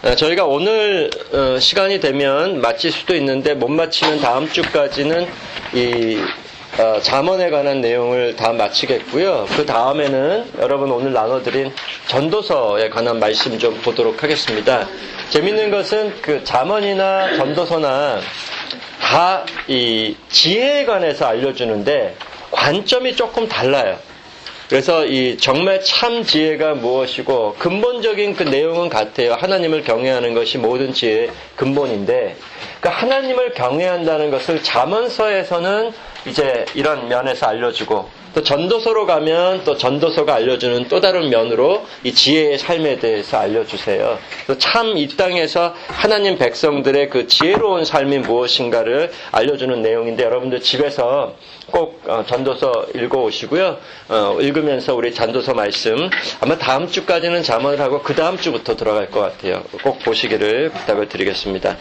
저희가 오늘 시간이 되면 마칠 수도 있는데 못 마치면 다음 주까지는 이 잠언에 관한 내용을 다 마치겠고요. 그 다음에는 여러분 오늘 나눠드린 전도서에 관한 말씀 좀 보도록 하겠습니다. 재밌는 것은 그 잠언이나 전도서나 다 이 지혜에 관해서 알려주는데 관점이 조금 달라요. 그래서 이 정말 참 지혜가 무엇이고 근본적인 그 내용은 같아요. 하나님을 경외하는 것이 모든 지혜의 근본인데, 그러니까 하나님을 경외한다는 것을 잠언서에서는 이제 이런 면에서 알려주고, 또 전도서로 가면 또 전도서가 알려주는 또 다른 면으로 이 지혜의 삶에 대해서 알려주세요. 참 이 땅에서 하나님 백성들의 그 지혜로운 삶이 무엇인가를 알려주는 내용인데, 여러분들 집에서 꼭 전도서 읽어오시고요. 읽으면서 우리 전도서 말씀 아마 다음 주까지는 잠언을 하고 그 다음 주부터 들어갈 것 같아요. 꼭 보시기를 부탁을 드리겠습니다.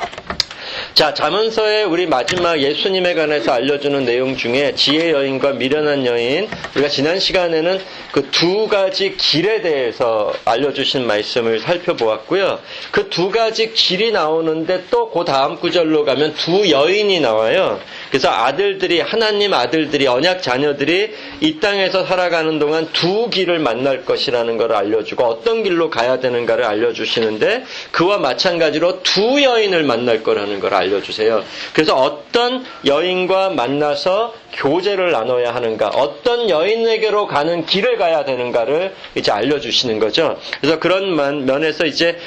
자, 잠언서의 우리 마지막 예수님에 관해서 알려주는 내용 중에 지혜 여인과 미련한 여인, 우리가 지난 시간에는 그 두 가지 길에 대해서 알려주신 말씀을 살펴보았고요. 그 두 가지 길이 나오는데 또 그 다음 구절로 가면 두 여인이 나와요. 그래서 아들들이, 하나님 아들들이, 언약 자녀들이 이 땅에서 살아가는 동안 두 길을 만날 것이라는 걸 알려주고 어떤 길로 가야 되는가를 알려주시는데, 그와 마찬가지로 두 여인을 만날 거라는 걸 알려주세요. 그래서 어떤 여인과 만나서 교제를 나눠야 하는가, 어떤 여인에게로 가는 길을 가야 되는가를 이제 알려주시는 거죠. 그래서 그런 면에서 이제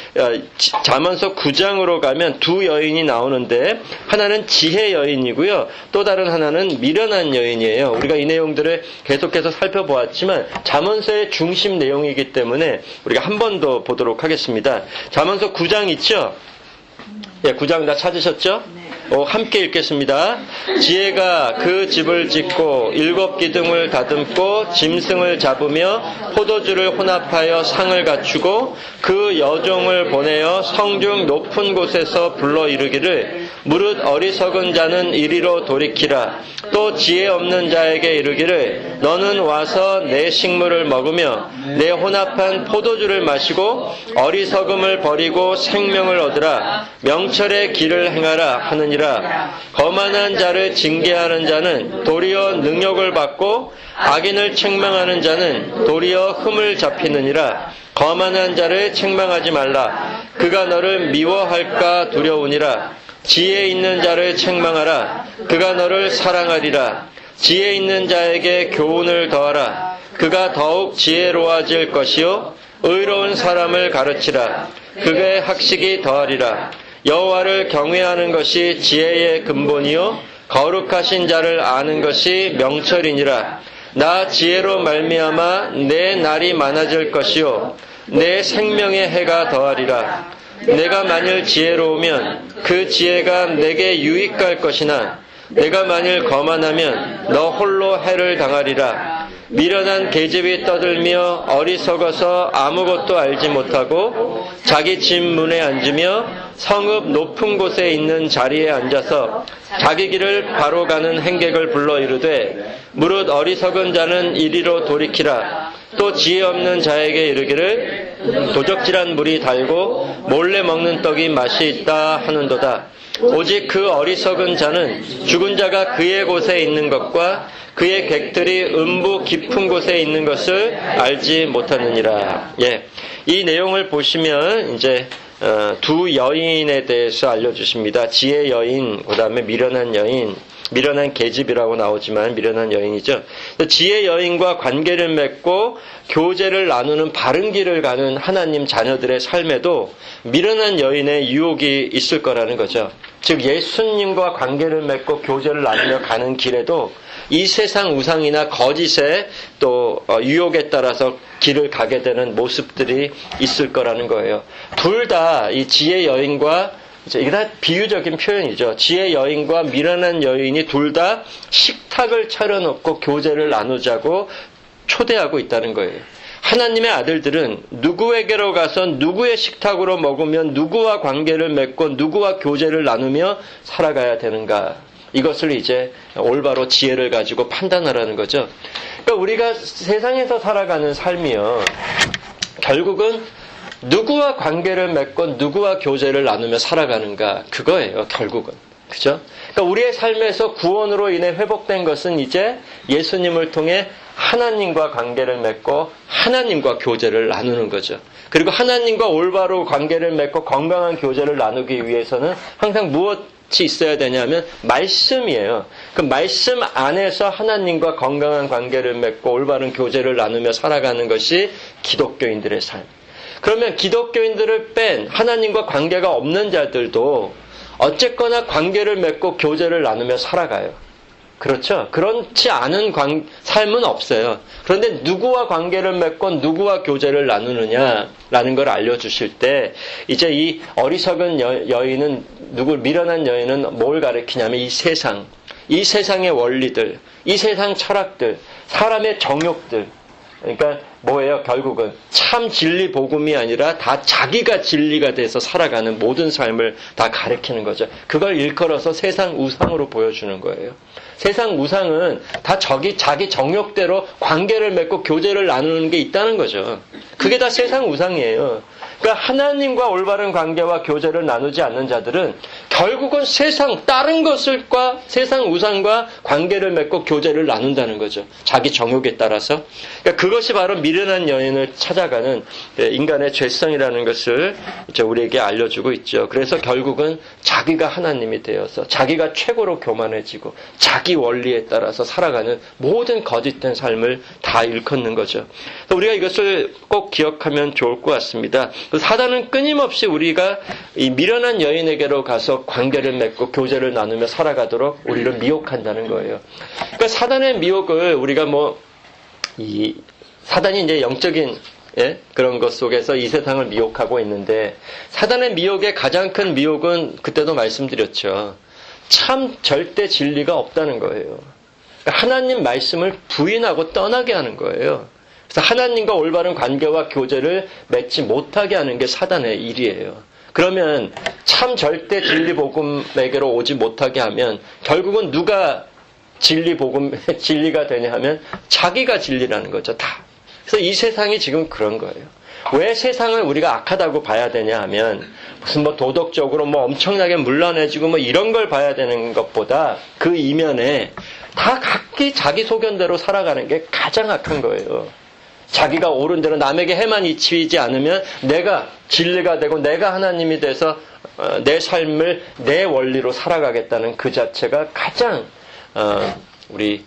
잠언서 9장으로 가면 두 여인이 나오는데, 하나는 지혜 여인이고요, 또 다른 하나는 미련한 여인이에요. 우리가 이 내용들을 계속해서 살펴보았지만 잠언서의 중심 내용이기 때문에 우리가 한 번 더 보도록 하겠습니다. 잠언서 9장 있죠? 예, 9장 다 찾으셨죠? 함께 읽겠습니다. 지혜가 그 집을 짓고 7 기둥을 다듬고 짐승을 잡으며 포도주를 혼합하여 상을 갖추고 그 여종을 보내어 성중 높은 곳에서 불러 이르기를 무릇 어리석은 자는 이리로 돌이키라. 또 지혜 없는 자에게 이르기를 너는 와서 내 식물을 먹으며 내 혼합한 포도주를 마시고 어리석음을 버리고 생명을 얻으라. 명철의 길을 행하라 하느니라. 거만한 자를 징계하는 자는 도리어 능욕을 받고 악인을 책망하는 자는 도리어 흠을 잡히느니라. 거만한 자를 책망하지 말라. 그가 너를 미워할까 두려우니라. 지혜 있는 자를 책망하라. 그가 너를 사랑하리라. 지혜 있는 자에게 교훈을 더하라. 그가 더욱 지혜로워질 것이요 의로운 사람을 가르치라. 그의 학식이 더하리라. 여호와를 경외하는 것이 지혜의 근본이요 거룩하신 자를 아는 것이 명철이니라. 나 지혜로 말미암아 내 날이 많아질 것이요 내 생명의 해가 더하리라. 내가 만일 지혜로우면 그 지혜가 내게 유익할 것이나 내가 만일 거만하면 너 홀로 해를 당하리라. 미련한 계집이 떠들며 어리석어서 아무것도 알지 못하고 자기 집 문에 앉으며 성읍 높은 곳에 있는 자리에 앉아서 자기 길을 바로 가는 행객을 불러 이르되 무릇 어리석은 자는 이리로 돌이키라. 또 지혜 없는 자에게 이르기를 도적질한 물이 달고 몰래 먹는 떡이 맛이 있다 하는도다. 오직 그 어리석은 자는 죽은 자가 그의 곳에 있는 것과 그의 객들이 음부 깊은 곳에 있는 것을 알지 못하느니라. 예, 이 내용을 보시면 이제 두 여인에 대해서 알려주십니다. 지혜 여인, 그 다음에 미련한 여인, 미련한 계집이라고 나오지만 미련한 여인이죠. 지혜 여인과 관계를 맺고 교제를 나누는 바른 길을 가는 하나님 자녀들의 삶에도 미련한 여인의 유혹이 있을 거라는 거죠. 즉 예수님과 관계를 맺고 교제를 나누며 가는 길에도 이 세상 우상이나 거짓의 또 유혹에 따라서 길을 가게 되는 모습들이 있을 거라는 거예요. 둘 다 이 지혜 여인과, 이게 다 비유적인 표현이죠. 지혜 여인과 미련한 여인이 둘 다 식탁을 차려놓고 교제를 나누자고 초대하고 있다는 거예요. 하나님의 아들들은 누구에게로 가서 누구의 식탁으로 먹으면 누구와 관계를 맺고 누구와 교제를 나누며 살아가야 되는가. 이것을 이제 올바로 지혜를 가지고 판단하라는 거죠. 그러니까 우리가 세상에서 살아가는 삶이요, 결국은 누구와 관계를 맺고 누구와 교제를 나누며 살아가는가 그거예요. 결국은. 그죠? 그러니까 우리의 삶에서 구원으로 인해 회복된 것은 이제 예수님을 통해 하나님과 관계를 맺고 하나님과 교제를 나누는 거죠. 그리고 하나님과 올바로 관계를 맺고 건강한 교제를 나누기 위해서는 항상 무엇이 있어야 되냐면 말씀이에요. 그 말씀 안에서 하나님과 건강한 관계를 맺고 올바른 교제를 나누며 살아가는 것이 기독교인들의 삶. 그러면 기독교인들을 뺀 하나님과 관계가 없는 자들도 어쨌거나 관계를 맺고 교제를 나누며 살아가요. 그렇죠? 그렇지 않은 삶은 없어요. 그런데 누구와 관계를 맺고 누구와 교제를 나누느냐라는 걸 알려주실 때 이제 이 어리석은 여인은 미련한 여인은 뭘 가리키냐면 이 세상의 원리들, 이 세상 철학들, 사람의 정욕들. 그러니까 뭐예요? 결국은 참 진리 복음이 아니라 다 자기가 진리가 돼서 살아가는 모든 삶을 다 가리키는 거죠. 그걸 일컬어서 세상 우상으로 보여주는 거예요. 세상 우상은 다 자기 정욕대로 관계를 맺고 교제를 나누는 게 있다는 거죠. 그게 다 세상 우상이에요. 그러니까 하나님과 올바른 관계와 교제를 나누지 않는 자들은 결국은 다른 것과 세상 우상과 관계를 맺고 교제를 나눈다는 거죠. 자기 정욕에 따라서. 그러니까 그것이 바로 미련한 여인을 찾아가는 인간의 죄성이라는 것을 이제 우리에게 알려주고 있죠. 그래서 결국은 자기가 하나님이 되어서 자기가 최고로 교만해지고 자기 원리에 따라서 살아가는 모든 거짓된 삶을 다 일컫는 거죠. 우리가 이것을 꼭 기억하면 좋을 것 같습니다. 사단은 끊임없이 우리가 이 미련한 여인에게로 가서 관계를 맺고 교제를 나누며 살아가도록 우리를 미혹한다는 거예요. 그러니까 사단의 미혹을 우리가 사단이 이제 영적인 그런 것 속에서 이 세상을 미혹하고 있는데 사단의 미혹의 가장 큰 미혹은 그때도 말씀드렸죠. 참 절대 진리가 없다는 거예요. 그러니까 하나님 말씀을 부인하고 떠나게 하는 거예요. 그래서 하나님과 올바른 관계와 교제를 맺지 못하게 하는 게 사단의 일이에요. 그러면 참 절대 진리 복음에게로 오지 못하게 하면 결국은 누가 진리가 되냐 하면 자기가 진리라는 거죠. 다. 그래서 이 세상이 지금 그런 거예요. 왜 세상을 우리가 악하다고 봐야 되냐 하면 무슨 도덕적으로 엄청나게 문란해지고 이런 걸 봐야 되는 것보다 그 이면에 다 각기 자기 소견대로 살아가는 게 가장 악한 거예요. 자기가 옳은 대로 남에게 해만 입히지 않으면 내가 진리가 되고 내가 하나님이 돼서 내 삶을 내 원리로 살아가겠다는 그 자체가 가장 우리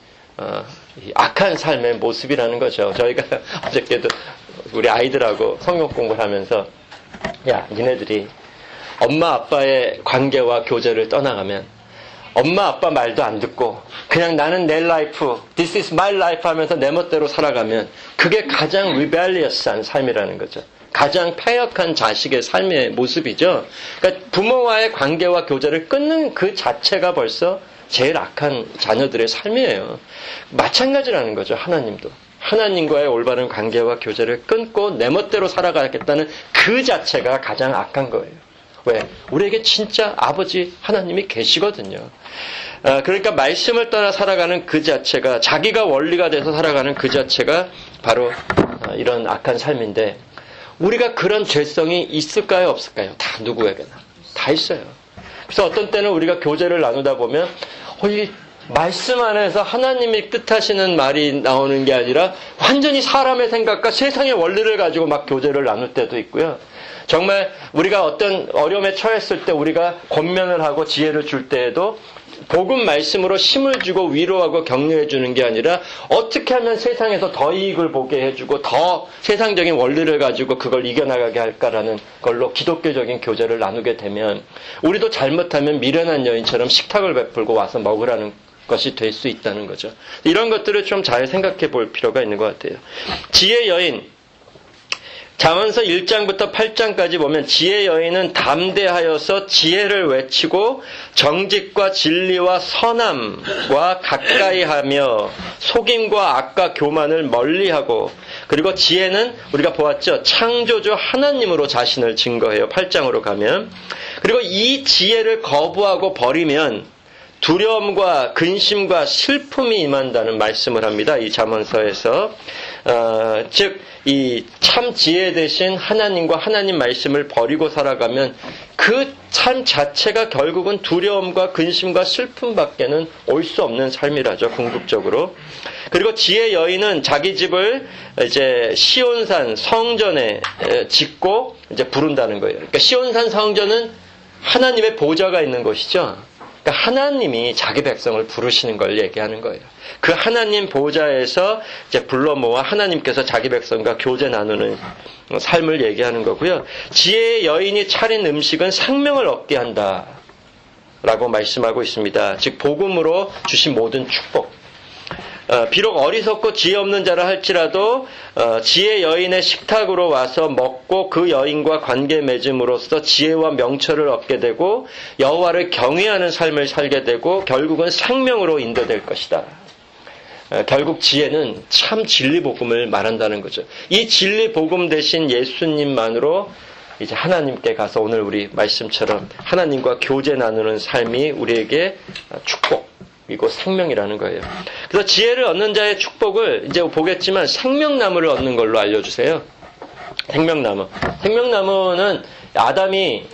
악한 삶의 모습이라는 거죠. 저희가 어저께도 우리 아이들하고 성경 공부를 하면서 야, 니네들이 엄마 아빠의 관계와 교제를 떠나가면 엄마 아빠 말도 안 듣고 그냥 나는 내 라이프, this is my life 하면서 내 멋대로 살아가면 그게 가장 rebellious한 삶이라는 거죠. 가장 패역한 자식의 삶의 모습이죠. 그러니까 부모와의 관계와 교제를 끊는 그 자체가 벌써 제일 악한 자녀들의 삶이에요. 마찬가지라는 거죠. 하나님도. 하나님과의 올바른 관계와 교제를 끊고 내 멋대로 살아가겠다는 그 자체가 가장 악한 거예요. 왜? 우리에게 진짜 아버지 하나님이 계시거든요. 그러니까 말씀을 떠나 살아가는 그 자체가 자기가 원리가 돼서 살아가는 그 자체가 바로 이런 악한 삶인데 우리가 그런 죄성이 있을까요? 없을까요? 다 누구에게나. 다 있어요. 그래서 어떤 때는 우리가 교제를 나누다 보면 이 말씀 안에서 하나님이 뜻하시는 말이 나오는 게 아니라 완전히 사람의 생각과 세상의 원리를 가지고 막 교제를 나눌 때도 있고요. 정말 우리가 어떤 어려움에 처했을 때 우리가 권면을 하고 지혜를 줄 때에도 복음 말씀으로 힘을 주고 위로하고 격려해 주는 게 아니라 어떻게 하면 세상에서 더 이익을 보게 해주고 더 세상적인 원리를 가지고 그걸 이겨나가게 할까라는 걸로 기독교적인 교제를 나누게 되면 우리도 잘못하면 미련한 여인처럼 식탁을 베풀고 와서 먹으라는 것이 될 수 있다는 거죠. 이런 것들을 좀 잘 생각해 볼 필요가 있는 것 같아요. 지혜 여인 잠언서 1장부터 8장까지 보면 지혜 여인은 담대하여서 지혜를 외치고 정직과 진리와 선함과 가까이하며 속임과 악과 교만을 멀리하고 그리고 지혜는 우리가 보았죠. 창조주 하나님으로 자신을 증거해요. 8장으로 가면. 그리고 이 지혜를 거부하고 버리면 두려움과 근심과 슬픔이 임한다는 말씀을 합니다. 이 잠언서에서. 즉 이 참 지혜 대신 하나님과 하나님 말씀을 버리고 살아가면 그 삶 자체가 결국은 두려움과 근심과 슬픔밖에는 올 수 없는 삶이라죠. 궁극적으로. 그리고 지혜 여인은 자기 집을 이제 시온산 성전에 짓고 이제 부른다는 거예요. 그러니까 시온산 성전은 하나님의 보좌가 있는 곳이죠. 그러니까 하나님이 자기 백성을 부르시는 걸 얘기하는 거예요. 그 하나님 보좌에서 이제 불러 모아 하나님께서 자기 백성과 교제 나누는 삶을 얘기하는 거고요. 지혜의 여인이 차린 음식은 생명을 얻게 한다 라고 말씀하고 있습니다. 즉 복음으로 주신 모든 축복. 비록 어리석고 지혜 없는 자라 할지라도 지혜 여인의 식탁으로 와서 먹고 그 여인과 관계 맺음으로써 지혜와 명철을 얻게 되고 여호와를 경외하는 삶을 살게 되고 결국은 생명으로 인도될 것이다. 결국 지혜는 참 진리 복음을 말한다는 거죠. 이 진리 복음 대신 예수님만으로 이제 하나님께 가서 오늘 우리 말씀처럼 하나님과 교제 나누는 삶이 우리에게 축복이고 생명이라는 거예요. 그래서 지혜를 얻는 자의 축복을 이제 보겠지만 생명나무를 얻는 걸로 알려주세요. 생명나무. 생명나무는 아담이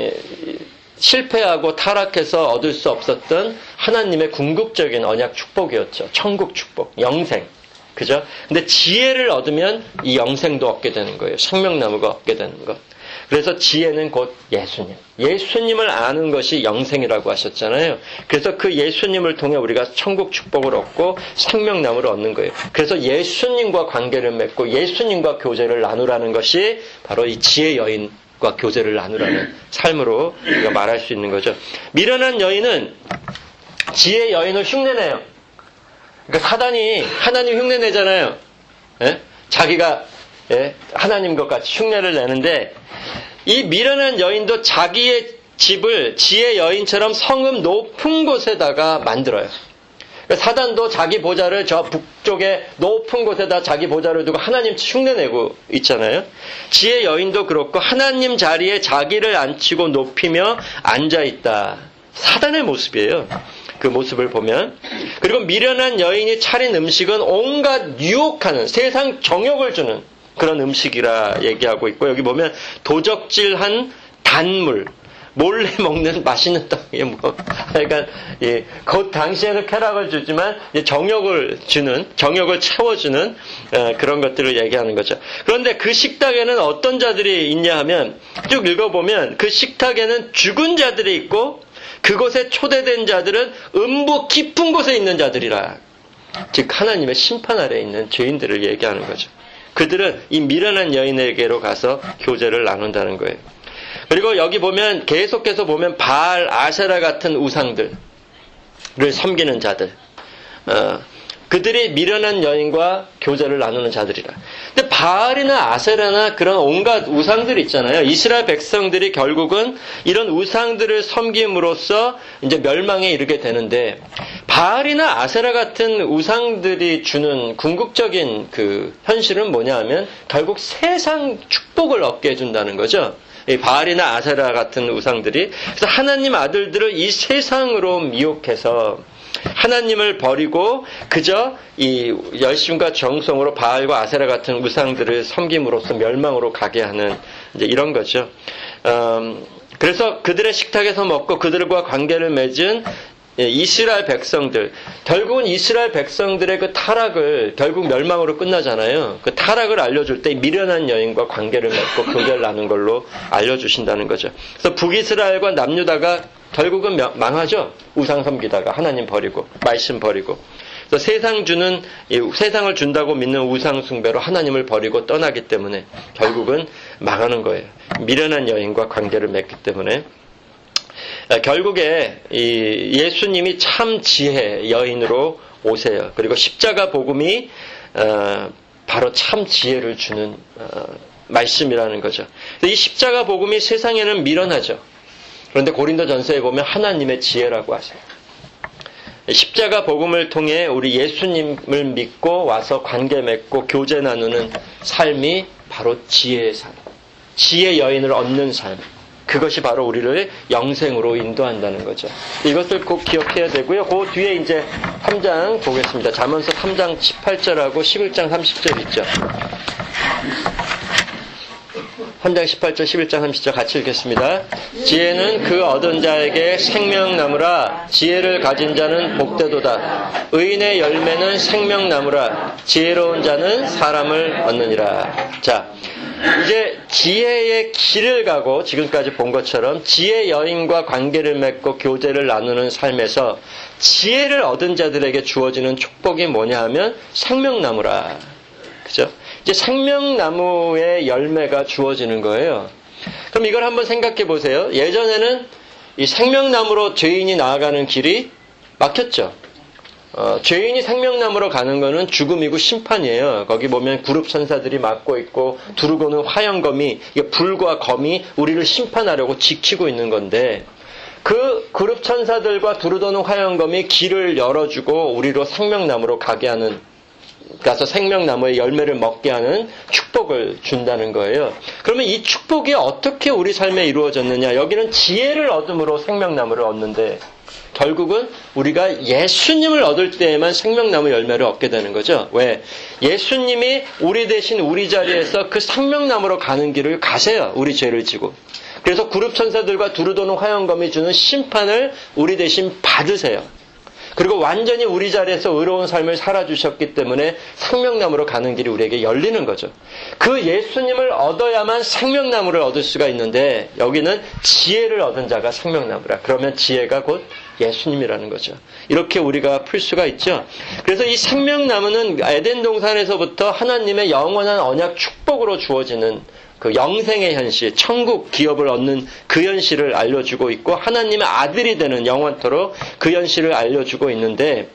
실패하고 타락해서 얻을 수 없었던 하나님의 궁극적인 언약 축복이었죠. 천국 축복, 영생. 그죠? 근데 지혜를 얻으면 이 영생도 얻게 되는 거예요. 생명나무가 얻게 되는 것. 그래서 지혜는 곧 예수님. 예수님을 아는 것이 영생이라고 하셨잖아요. 그래서 그 예수님을 통해 우리가 천국 축복을 얻고 생명나무를 얻는 거예요. 그래서 예수님과 관계를 맺고 예수님과 교제를 나누라는 것이 바로 이 지혜 여인과 교제를 나누라는 삶으로 우리가 말할 수 있는 거죠. 미련한 여인은 지혜 여인을 흉내내요. 그러니까 사단이 하나님 흉내내잖아요. 예? 자기가 하나님 것 같이 흉내를 내는데 이 미련한 여인도 자기의 집을 지혜 여인처럼 성읍 높은 곳에다가 만들어요. 사단도 자기 보좌를 저 북쪽에 높은 곳에다 자기 보좌를 두고 하나님 흉내내고 있잖아요. 지혜 여인도 그렇고 하나님 자리에 자기를 앉히고 높이며 앉아있다. 사단의 모습이에요. 그 모습을 보면. 그리고 미련한 여인이 차린 음식은 온갖 유혹하는 세상 정욕을 주는 그런 음식이라 얘기하고 있고 여기 보면 도적질한 단물 몰래 먹는 맛있는 떡이 그러니까 그 당시에는 쾌락을 주지만 정욕을 채워주는 그런 것들을 얘기하는 거죠. 그런데 그 식탁에는 어떤 자들이 있냐 하면 쭉 읽어보면 그 식탁에는 죽은 자들이 있고 그곳에 초대된 자들은 음부 깊은 곳에 있는 자들이라. 즉 하나님의 심판 아래에 있는 죄인들을 얘기하는 거죠. 그들은 이 미련한 여인에게로 가서 교제를 나눈다는 거예요. 그리고 여기 보면 계속해서 보면 바알, 아세라 같은 우상들을 섬기는 자들. 그들이 미련한 여인과 교제를 나누는 자들이라. 근데 바알이나 아세라나 그런 온갖 우상들이 있잖아요. 이스라엘 백성들이 결국은 이런 우상들을 섬김으로써 이제 멸망에 이르게 되는데 바알이나 아세라 같은 우상들이 주는 궁극적인 그 현실은 뭐냐 하면 결국 세상 축복을 얻게 해준다는 거죠. 이 바알이나 아세라 같은 우상들이. 그래서 하나님 아들들을 이 세상으로 미혹해서 하나님을 버리고 그저 이 열심과 정성으로 바알과 아세라 같은 우상들을 섬김으로써 멸망으로 가게 하는 이제 이런 거죠. 그래서 그들의 식탁에서 먹고 그들과 관계를 맺은 이스라엘 백성들, 결국은 이스라엘 백성들의 그 타락을 결국 멸망으로 끝나잖아요. 그 타락을 알려줄 때 미련한 여인과 관계를 맺고 교제를 나눈 걸로 알려주신다는 거죠. 그래서 북이스라엘과 남유다가 결국은 망하죠. 우상 섬기다가 하나님 버리고 말씀 버리고. 그래서 세상을 준다고 믿는 우상 숭배로 하나님을 버리고 떠나기 때문에 결국은 망하는 거예요. 미련한 여인과 관계를 맺기 때문에. 결국에 이 예수님이 참 지혜 여인으로 오세요. 그리고 십자가 복음이 바로 참 지혜를 주는 말씀이라는 거죠. 이 십자가 복음이 세상에는 미련하죠. 그런데 고린도전서에 보면 하나님의 지혜라고 하세요. 십자가 복음을 통해 우리 예수님을 믿고 와서 관계 맺고 교제 나누는 삶이 바로 지혜의 삶. 지혜 여인을 얻는 삶. 그것이 바로 우리를 영생으로 인도한다는 거죠. 이것을 꼭 기억해야 되고요. 그 뒤에 이제 3장 보겠습니다. 잠언서 3장 18절하고 11장 30절 있죠. 3장 18절, 11장 30절 같이 읽겠습니다. 지혜는 그 얻은 자에게 생명나무라. 지혜를 가진 자는 복되도다. 의인의 열매는 생명나무라. 지혜로운 자는 사람을 얻느니라. 자, 이제 지혜의 길을 가고 지금까지 본 것처럼 지혜 여인과 관계를 맺고 교제를 나누는 삶에서 지혜를 얻은 자들에게 주어지는 축복이 뭐냐 하면 생명나무라. 그죠? 이제 생명나무의 열매가 주어지는 거예요. 그럼 이걸 한번 생각해 보세요. 예전에는 이 생명나무로 죄인이 나아가는 길이 막혔죠. 죄인이 생명나무로 가는 거는 죽음이고 심판이에요. 거기 보면 그룹 천사들이 막고 있고 두르고는 화영검이, 불과 검이 우리를 심판하려고 지키고 있는 건데, 그 그룹 천사들과 두르도는 화영검이 길을 열어주고 우리로 생명나무로 가게 하는, 가서 생명나무의 열매를 먹게 하는 축복을 준다는 거예요. 그러면 이 축복이 어떻게 우리 삶에 이루어졌느냐? 여기는 지혜를 얻음으로 생명나무를 얻는데, 결국은 우리가 예수님을 얻을 때에만 생명나무 열매를 얻게 되는 거죠. 왜? 예수님이 우리 대신 우리 자리에서 그 생명나무로 가는 길을 가세요. 우리 죄를 지고. 그래서 그룹 천사들과 두루도는 화영검이 주는 심판을 우리 대신 받으세요. 그리고 완전히 우리 자리에서 의로운 삶을 살아주셨기 때문에 생명나무로 가는 길이 우리에게 열리는 거죠. 그 예수님을 얻어야만 생명나무를 얻을 수가 있는데, 여기는 지혜를 얻은 자가 생명나무라. 그러면 지혜가 곧 예수님이라는 거죠. 이렇게 우리가 풀 수가 있죠. 그래서 이 생명나무는 에덴 동산에서부터 하나님의 영원한 언약 축복으로 주어지는 그 영생의 현실, 천국 기업을 얻는 그 현실을 알려주고 있고, 하나님의 아들이 되는 영원토록 그 현실을 알려주고 있는데,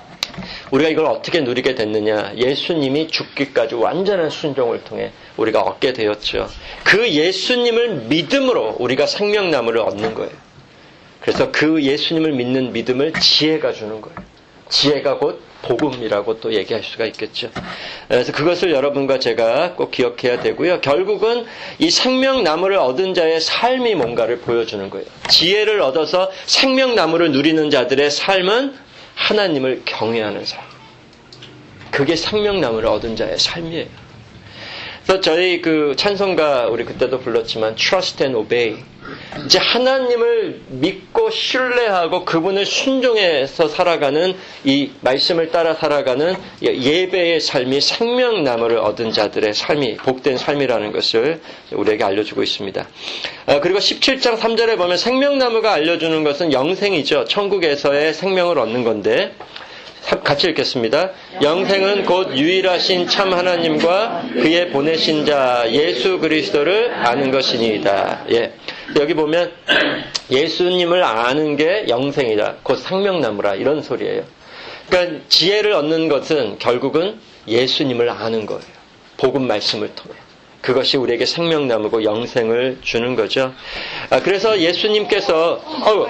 우리가 이걸 어떻게 누리게 됐느냐? 예수님이 죽기까지 완전한 순종을 통해 우리가 얻게 되었죠. 그 예수님을 믿음으로 우리가 생명나무를 얻는 거예요. 그래서 그 예수님을 믿는 믿음을 지혜가 주는 거예요. 지혜가 곧 복음이라고 또 얘기할 수가 있겠죠. 그래서 그것을 여러분과 제가 꼭 기억해야 되고요. 결국은 이 생명나무를 얻은 자의 삶이 뭔가를 보여주는 거예요. 지혜를 얻어서 생명나무를 누리는 자들의 삶은 하나님을 경외하는 삶. 그게 생명나무를 얻은 자의 삶이에요. 그래서 저희 그 찬송가 우리 그때도 불렀지만 Trust and Obey. 이제 하나님을 믿고 신뢰하고 그분을 순종해서 살아가는, 이 말씀을 따라 살아가는 예배의 삶이 생명나무를 얻은 자들의 삶이 복된 삶이라는 것을 우리에게 알려주고 있습니다. 그리고 17장 3절에 보면 생명나무가 알려주는 것은 영생이죠. 천국에서의 생명을 얻는 건데, 같이 읽겠습니다. 영생은 곧 유일하신 참 하나님과 그의 보내신 자 예수 그리스도를 아는 것이니이다. 예. 여기 보면 예수님을 아는 게 영생이다. 곧 생명나무라. 이런 소리예요. 그러니까 지혜를 얻는 것은 결국은 예수님을 아는 거예요. 복음 말씀을 통해. 그것이 우리에게 생명나무고 영생을 주는 거죠. 그래서 예수님께서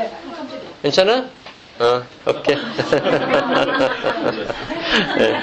괜찮아? 오케이. 네.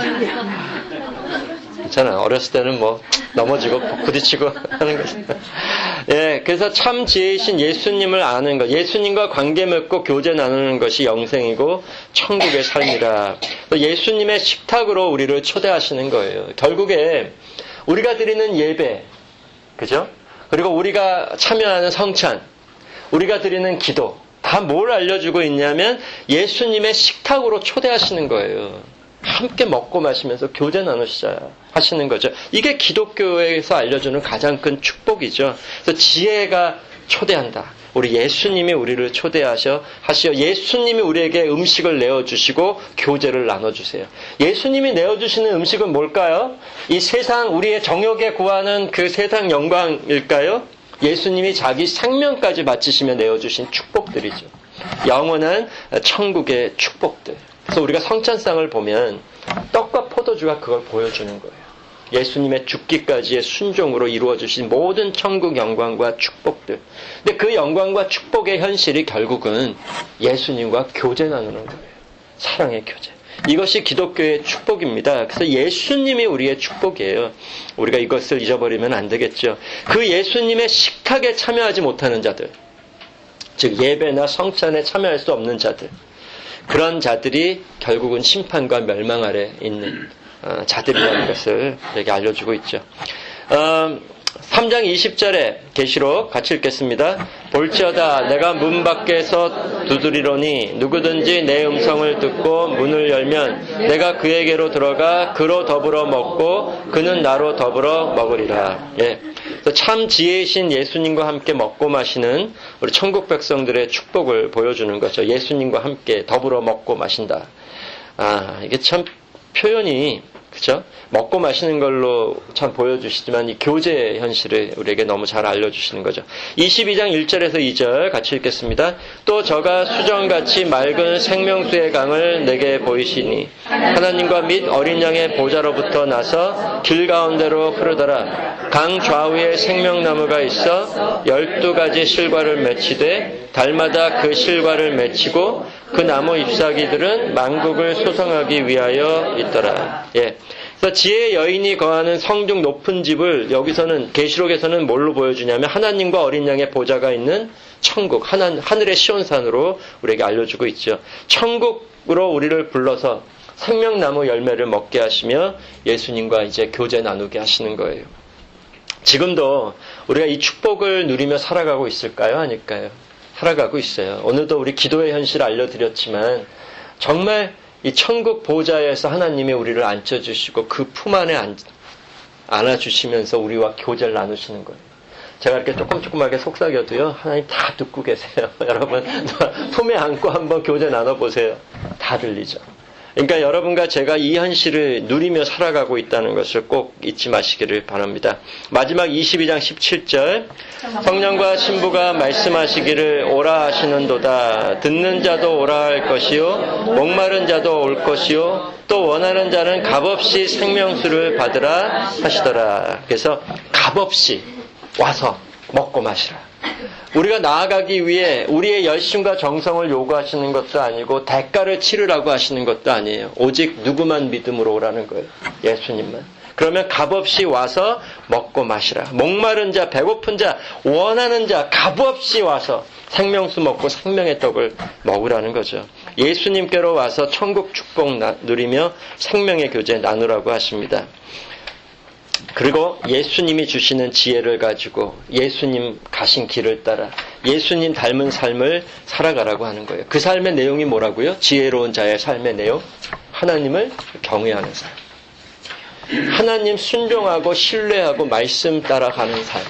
괜찮아. 어렸을 때는 뭐 넘어지고 부딪히고 하는 거죠. 예, 그래서 참 지혜이신 예수님을 아는 것, 예수님과 관계 맺고 교제 나누는 것이 영생이고 천국의 삶이라. 예수님의 식탁으로 우리를 초대하시는 거예요. 결국에 우리가 드리는 예배, 그죠? 그리고 우리가 참여하는 성찬, 우리가 드리는 기도, 다 뭘 알려주고 있냐면 예수님의 식탁으로 초대하시는 거예요. 함께 먹고 마시면서 교제 나누시자 하시는 거죠. 이게 기독교에서 알려주는 가장 큰 축복이죠. 그래서 지혜가 초대한다. 우리 예수님이 우리를 초대하시어 예수님이 우리에게 음식을 내어주시고 교제를 나눠주세요. 예수님이 내어주시는 음식은 뭘까요? 이 세상 우리의 정욕에 구하는 그 세상 영광일까요? 예수님이 자기 생명까지 바치시며 내어주신 축복들이죠. 영원한 천국의 축복들. 그래서 우리가 성찬상을 보면 떡과 포도주가 그걸 보여주는 거예요. 예수님의 죽기까지의 순종으로 이루어주신 모든 천국 영광과 축복들. 근데 그 영광과 축복의 현실이 결국은 예수님과 교제 나누는 거예요. 사랑의 교제. 이것이 기독교의 축복입니다. 그래서 예수님이 우리의 축복이에요. 우리가 이것을 잊어버리면 안 되겠죠. 그 예수님의 식탁에 참여하지 못하는 자들, 즉 예배나 성찬에 참여할 수 없는 자들, 그런 자들이 결국은 심판과 멸망 아래 있는 자들이라는 것을 우리에게 알려주고 있죠. 3장 20절에 계시록 같이 읽겠습니다. 볼지어다 내가 문 밖에서 두드리노니 누구든지 내 음성을 듣고 문을 열면 내가 그에게로 들어가 그로 더불어 먹고 그는 나로 더불어 먹으리라. 예. 참 지혜이신 예수님과 함께 먹고 마시는 우리 천국 백성들의 축복을 보여주는 거죠. 예수님과 함께 더불어 먹고 마신다. 이게 참 표현이 그죠? 먹고 마시는 걸로 참 보여주시지만 이 교제의 현실을 우리에게 너무 잘 알려주시는 거죠. 22장 1절에서 2절 같이 읽겠습니다. 또 저가 수정같이 맑은 생명수의 강을 내게 보이시니 하나님과 및 어린 양의 보좌로부터 나서 길 가운데로 흐르더라. 강 좌우에 생명나무가 있어 12가지 실과를 맺히되 달마다 그 실과를 맺히고 그 나무 잎사귀들은 만국을 소성하기 위하여 있더라. 예. 그래서 지혜의 여인이 거하는 성중 높은 집을 여기서는 계시록에서는 뭘로 보여주냐면 하나님과 어린 양의 보좌가 있는 천국, 하늘의 시온산으로 우리에게 알려주고 있죠. 천국으로 우리를 불러서 생명나무 열매를 먹게 하시며 예수님과 이제 교제 나누게 하시는 거예요. 지금도 우리가 이 축복을 누리며 살아가고 있을까요? 아닐까요? 살아가고 있어요. 오늘도 우리 기도의 현실을 알려드렸지만 정말 이 천국 보좌에서 하나님이 우리를 앉혀주시고 그 품 안에 안아주시면서 우리와 교제를 나누시는 거예요. 제가 이렇게 조금하게 속삭여도요. 하나님 다 듣고 계세요. 여러분 품에 안고 한번 교제 나눠보세요. 다 들리죠. 그러니까 여러분과 제가 이 현실을 누리며 살아가고 있다는 것을 꼭 잊지 마시기를 바랍니다. 마지막 22장 17절 성령과 신부가 말씀하시기를 오라 하시는도다. 듣는 자도 오라 할 것이요 목마른 자도 올 것이요 또 원하는 자는 값없이 생명수를 받으라 하시더라. 그래서 값없이 와서 먹고 마시라. 우리가 나아가기 위해 우리의 열심과 정성을 요구하시는 것도 아니고 대가를 치르라고 하시는 것도 아니에요. 오직 누구만 믿음으로 오라는 거예요. 예수님만. 그러면 값없이 와서 먹고 마시라. 목마른 자, 배고픈 자, 원하는 자 값없이 와서 생명수 먹고 생명의 떡을 먹으라는 거죠. 예수님께로 와서 천국 축복 누리며 생명의 교제 나누라고 하십니다. 그리고 예수님이 주시는 지혜를 가지고 예수님 가신 길을 따라 예수님 닮은 삶을 살아가라고 하는 거예요. 그 삶의 내용이 뭐라고요? 지혜로운 자의 삶의 내용? 하나님을 경외하는 삶. 하나님 순종하고 신뢰하고 말씀 따라가는 삶.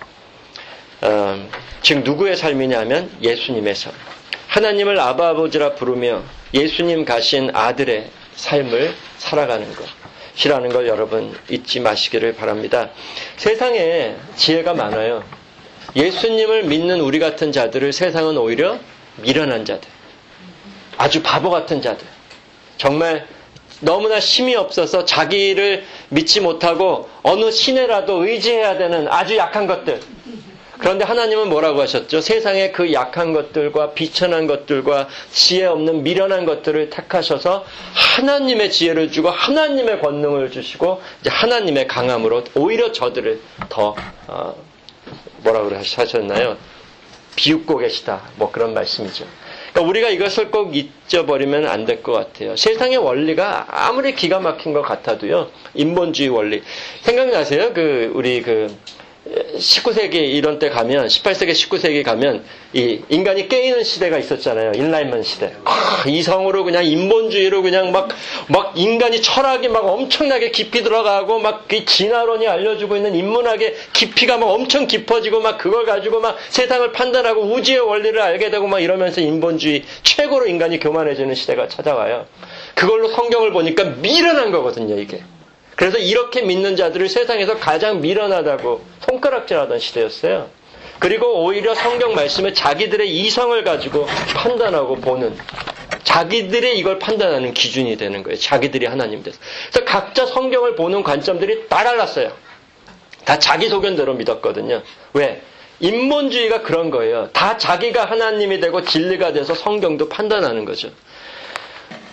즉 누구의 삶이냐면 예수님의 삶. 하나님을 아바 아버지라 부르며 예수님 가신 아들의 삶을 살아가는 것. 이라는 걸 여러분 잊지 마시기를 바랍니다. 세상에 지혜가 많아요. 예수님을 믿는 우리 같은 자들을 세상은 오히려 미련한 자들, 아주 바보 같은 자들, 정말 너무나 힘이 없어서 자기를 믿지 못하고 어느 신에라도 의지해야 되는 아주 약한 것들. 그런데 하나님은 뭐라고 하셨죠? 세상의 그 약한 것들과 비천한 것들과 지혜 없는 미련한 것들을 택하셔서 하나님의 지혜를 주고 하나님의 권능을 주시고 이제 하나님의 강함으로 오히려 저들을 더 뭐라고 하셨나요? 비웃고 계시다. 뭐 그런 말씀이죠. 그러니까 우리가 이것을 꼭 잊어버리면 안 될 것 같아요. 세상의 원리가 아무리 기가 막힌 것 같아도요. 인본주의 원리. 생각나세요? 우리 19세기 이런 때 가면 18세기 19세기 가면 이 인간이 깨이는 시대가 있었잖아요. 인라인먼 시대. 이성으로 그냥 인본주의로 그냥 막 인간이 철학이 막 엄청나게 깊이 들어가고 막 그 진화론이 알려주고 있는 인문학의 깊이가 막 엄청 깊어지고 막 그걸 가지고 막 세상을 판단하고 우주의 원리를 알게 되고 막 이러면서 인본주의 최고로 인간이 교만해지는 시대가 찾아와요. 그걸로 성경을 보니까 미련한 거거든요, 이게. 그래서 이렇게 믿는 자들을 세상에서 가장 미련하다고 손가락질하던 시대였어요. 그리고 오히려 성경 말씀을 자기들의 이성을 가지고 판단하고 보는, 자기들의 이걸 판단하는 기준이 되는 거예요. 자기들이 하나님 돼서. 그래서 각자 성경을 보는 관점들이 다 달랐어요. 다 자기 소견대로 믿었거든요. 왜? 인본주의가 그런 거예요. 다 자기가 하나님이 되고 진리가 돼서 성경도 판단하는 거죠.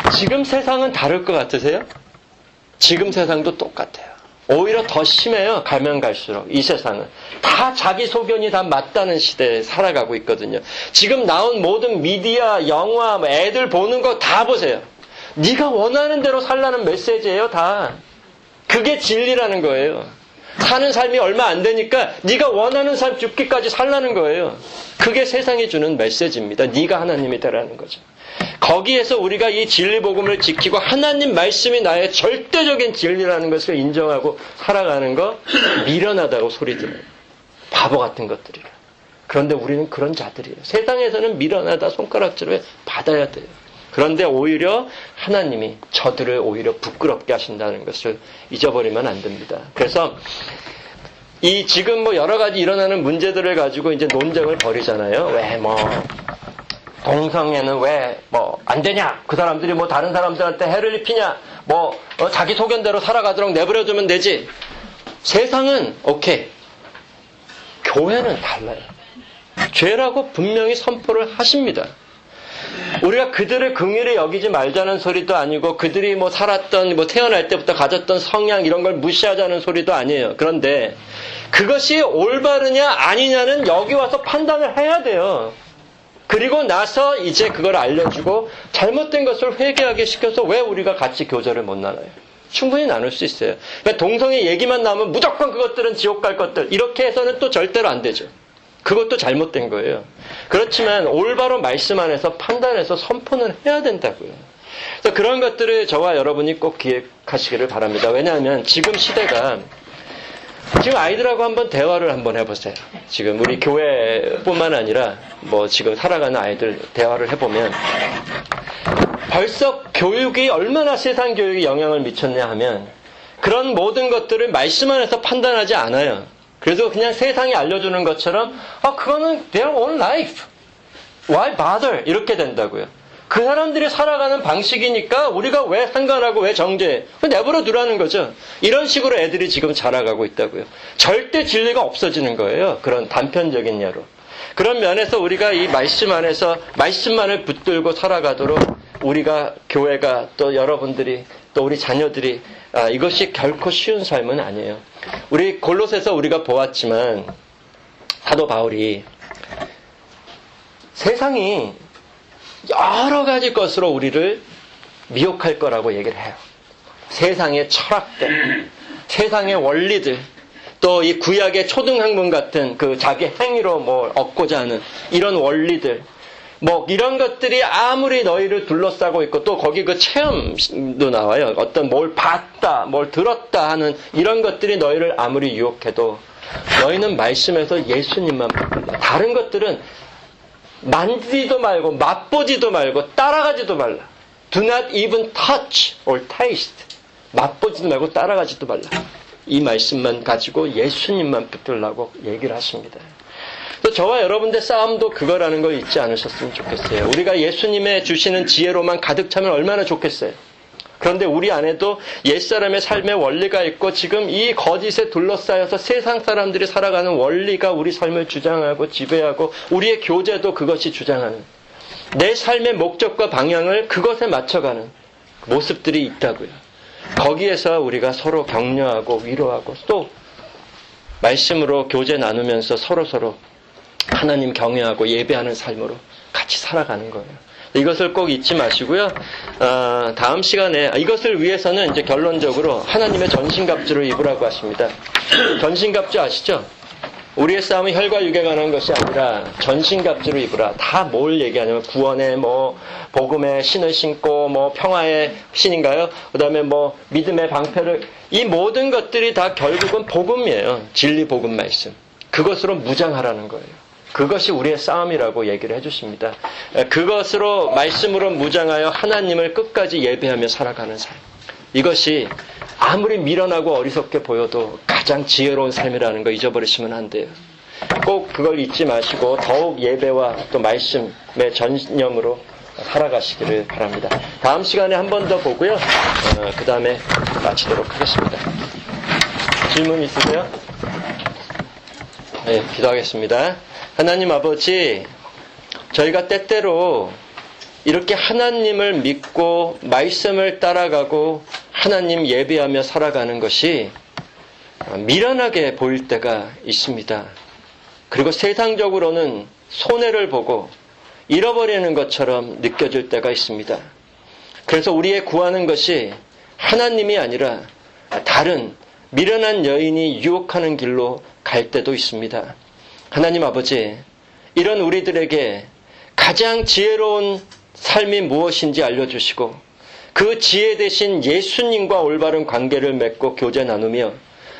지금 세상은 다를 것 같으세요? 지금 세상도 똑같아요. 오히려 더 심해요. 가면 갈수록 이 세상은 다 자기 소견이 다 맞다는 시대에 살아가고 있거든요. 지금 나온 모든 미디어, 영화, 애들 보는 거 다 보세요. 네가 원하는 대로 살라는 메시지예요. 다. 그게 진리라는 거예요. 사는 삶이 얼마 안 되니까 네가 원하는 삶 죽기까지 살라는 거예요. 그게 세상이 주는 메시지입니다. 네가 하나님이 되라는 거죠. 거기에서 우리가 이 진리 복음을 지키고 하나님 말씀이 나의 절대적인 진리라는 것을 인정하고 살아가는 거 미련하다고 소리 들어요. 바보 같은 것들이라. 그런데 우리는 그런 자들이에요. 세상에서는 미련하다 손가락질을 받아야 돼요. 그런데 오히려 하나님이 저들을 오히려 부끄럽게 하신다는 것을 잊어버리면 안 됩니다. 그래서 이 지금 뭐 여러 가지 일어나는 문제들을 가지고 이제 논쟁을 벌이잖아요. 왜 뭐 동성애는 왜 뭐 안 되냐? 그 사람들이 뭐 다른 사람들한테 해를 입히냐? 뭐 자기 소견대로 살아가도록 내버려두면 되지. 세상은 오케이. 교회는 달라요. 죄라고 분명히 선포를 하십니다. 우리가 그들을 긍휼히 여기지 말자는 소리도 아니고 그들이 뭐 살았던 뭐 태어날 때부터 가졌던 성향 이런 걸 무시하자는 소리도 아니에요. 그런데 그것이 올바르냐 아니냐는 여기 와서 판단을 해야 돼요. 그리고 나서 이제 그걸 알려주고 잘못된 것을 회개하게 시켜서 왜 우리가 같이 교제를 못 나눠요? 충분히 나눌 수 있어요. 그러니까 동성애 얘기만 나오면 무조건 그것들은 지옥 갈 것들 이렇게 해서는 또 절대로 안 되죠. 그것도 잘못된 거예요. 그렇지만 올바로 말씀 안에서 판단해서 선포는 해야 된다고요. 그래서 그런 것들을 저와 여러분이 꼭 기억하시기를 바랍니다. 왜냐하면 지금 시대가 지금 아이들하고 한번 대화를 한번 해보세요. 지금 우리 교회뿐만 아니라 뭐 지금 살아가는 아이들 대화를 해보면 벌써 교육이 얼마나 세상 교육이 영향을 미쳤냐 하면 그런 모든 것들을 말씀 안에서 판단하지 않아요. 그래서 그냥 세상이 알려주는 것처럼 그거는 their own life. Why bother? 이렇게 된다고요. 그 사람들이 살아가는 방식이니까 우리가 왜 상관하고 왜 정죄해? 내버려 두라는 거죠. 이런 식으로 애들이 지금 자라가고 있다고요. 절대 진리가 없어지는 거예요. 그런 단편적인 예로. 그런 면에서 우리가 이 말씀 안에서 말씀만을 붙들고 살아가도록 우리가 교회가 또 여러분들이 또 우리 자녀들이 이것이 결코 쉬운 삶은 아니에요. 우리 골로새서 우리가 보았지만 사도 바울이 세상이 여러 가지 것으로 우리를 미혹할 거라고 얘기를 해요. 세상의 철학들, 세상의 원리들, 또 이 구약의 초등학문 같은 그 자기 행위로 뭘 얻고자 하는 이런 원리들, 뭐 이런 것들이 아무리 너희를 둘러싸고 있고 또 거기 그 체험도 나와요. 어떤 뭘 봤다, 뭘 들었다 하는 이런 것들이 너희를 아무리 유혹해도 너희는 말씀에서 예수님만 붙들라. 다른 것들은 만지지도 말고 맛보지도 말고 따라가지도 말라. Do not even touch or taste. 맛보지도 말고 따라가지도 말라. 이 말씀만 가지고 예수님만 붙들라고 얘기를 하십니다. 또 저와 여러분들 싸움도 그거라는 걸 잊지 않으셨으면 좋겠어요. 우리가 예수님의 주시는 지혜로만 가득 차면 얼마나 좋겠어요. 그런데 우리 안에도 옛사람의 삶의 원리가 있고 지금 이 거짓에 둘러싸여서 세상 사람들이 살아가는 원리가 우리 삶을 주장하고 지배하고 우리의 교제도 그것이 주장하는 내 삶의 목적과 방향을 그것에 맞춰가는 모습들이 있다고요. 거기에서 우리가 서로 격려하고 위로하고 또 말씀으로 교제 나누면서 서로 하나님 경외하고 예배하는 삶으로 같이 살아가는 거예요. 이것을 꼭 잊지 마시고요. 다음 시간에 이것을 위해서는 이제 결론적으로 하나님의 전신갑주를 입으라고 하십니다. 전신갑주 아시죠? 우리의 싸움은 혈과 육에 관한 것이 아니라 전신갑주를 입으라. 다 뭘 얘기하냐면 구원의 뭐 복음의 신을 신고 뭐 평화의 신인가요? 그다음에 뭐 믿음의 방패를 이 모든 것들이 다 결국은 복음이에요. 진리 복음 말씀. 그것으로 무장하라는 거예요. 그것이 우리의 싸움이라고 얘기를 해주십니다. 그것으로 말씀으로 무장하여 하나님을 끝까지 예배하며 살아가는 삶. 이것이 아무리 미련하고 어리석게 보여도 가장 지혜로운 삶이라는 거 잊어버리시면 안 돼요. 꼭 그걸 잊지 마시고 더욱 예배와 또 말씀의 전념으로 살아가시기를 바랍니다. 다음 시간에 한 번 더 보고요. 그 다음에 마치도록 하겠습니다. 질문 있으세요? 네, 기도하겠습니다. 하나님 아버지, 저희가 때때로 이렇게 하나님을 믿고 말씀을 따라가고 하나님 예배하며 살아가는 것이 미련하게 보일 때가 있습니다. 그리고 세상적으로는 손해를 보고 잃어버리는 것처럼 느껴질 때가 있습니다. 그래서 우리의 구하는 것이 하나님이 아니라 다른 미련한 여인이 유혹하는 길로 갈 때도 있습니다. 하나님 아버지, 이런 우리들에게 가장 지혜로운 삶이 무엇인지 알려주시고 그 지혜 대신 예수님과 올바른 관계를 맺고 교제 나누며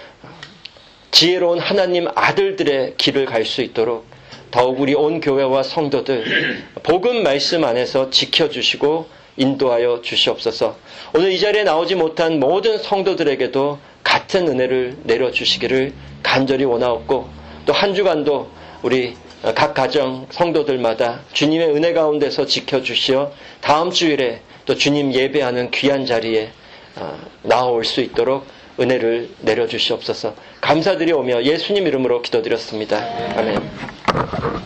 지혜로운 하나님 아들들의 길을 갈 수 있도록 더욱 우리 온 교회와 성도들 복음 말씀 안에서 지켜주시고 인도하여 주시옵소서. 오늘 이 자리에 나오지 못한 모든 성도들에게도 같은 은혜를 내려주시기를 간절히 원하옵고 또 한 주간도 우리 각 가정 성도들마다 주님의 은혜 가운데서 지켜주시어 다음 주일에 또 주님 예배하는 귀한 자리에 나올 수 있도록 은혜를 내려주시옵소서. 감사드리오며 예수님 이름으로 기도드렸습니다. 아멘.